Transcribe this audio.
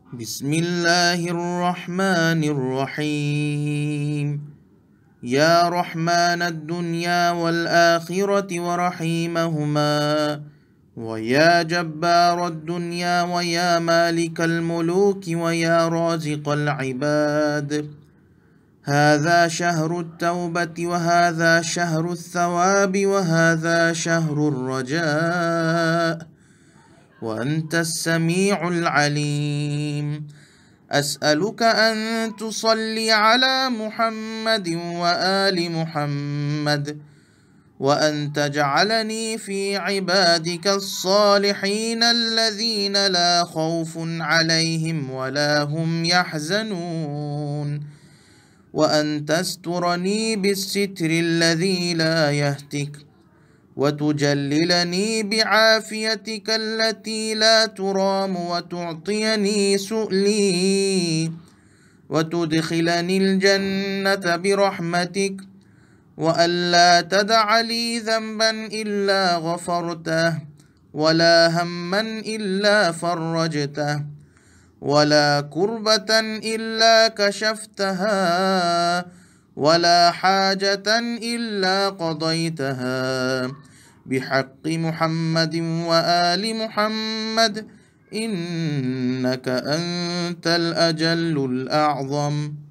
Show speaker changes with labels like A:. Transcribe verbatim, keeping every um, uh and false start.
A: بسم الله الرحمن الرحيم. يا رحمن الدنيا والآخرة ورحيمهما، ويا جبار الدنيا ويا مالك الملوك ويا رازق العباد، هذا شهر التوبة وهذا شهر الثواب وهذا شهر الرجاء، وأنت السميع العليم. أسألك أن تصلي على محمد وآل محمد، وأن تجعلني في عبادك الصالحين الذين لا خوف عليهم ولا هم يحزنون، وأن تسترني بالستر الذي لا يهتك، وتجللني بعافيتك التي لا ترام، وتعطيني سؤلي، وتدخلني الجنة برحمتك، وألا تدع لي ذنبا إلا غفرته، ولا هما إلا فرجته، ولا كربة إلا كشفتها، ولا حاجة إلا قضيتها، بحق محمد وآل محمد، إنك أنت الأجل الأعظم.